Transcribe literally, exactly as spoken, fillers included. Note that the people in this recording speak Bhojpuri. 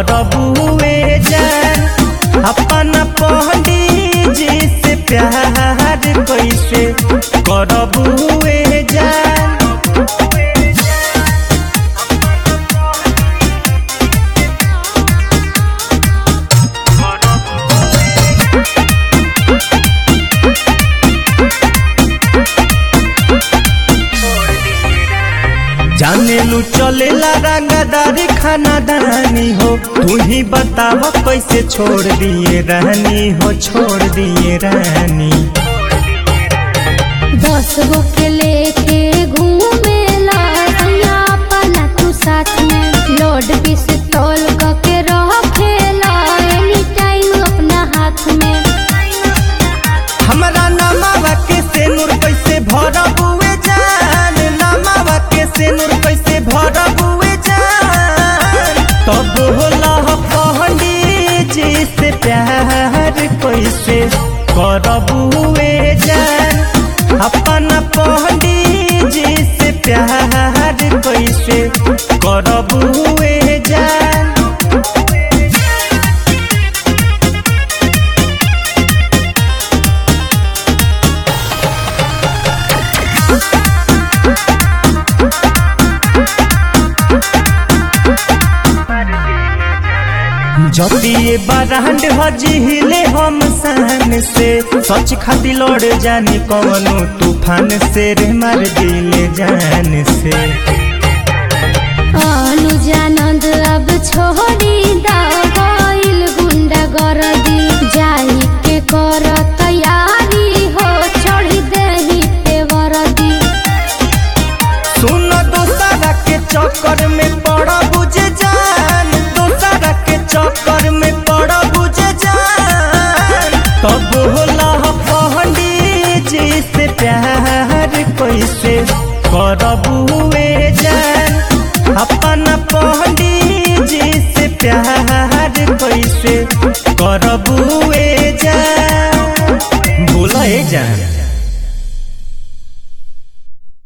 करबुए जान अपना पंडित जी से प्यार कैसे करबुए जान। जाने लू चलेला रंगदारी खाना दानी हो, तू ही बताव कैसे छोड़ दिए रानी हो, छोड़ दिए रानी। दस गो के लेके घूमेला अपना तू साथ में, लोड पिस्तौल के रखेला एनी टाइम अपना हाथ में। हमरा नमावा के सेनुर कैसे भरबुए जान, नमावा के सेनुर कैसे भरबुए जान। तब होला पंडित जी से प्यार कैसे करबुए जान अपना पंडित जी से प्यार कैसे करबुए जान। जतिए बरांड हजीले हम सान से, सच खाती लौट जानी कौनो तूफान से रे मार दिले जान से। अनुजानंद अब छोड़ी दाइल गुंडा गरदी, जाई के कर तैयारी हो छोड़ी देही पे वरदी। सुन दोसरा के चक्कर में पड़ा बुझे जान, दोसरा के चक्कर में पड़ा बुझे जान। तब होला पंडित जी से प्यार कैसे करबुए जान अपना पंडित जी से प्यार कैसे करबुए जान। बोला जान।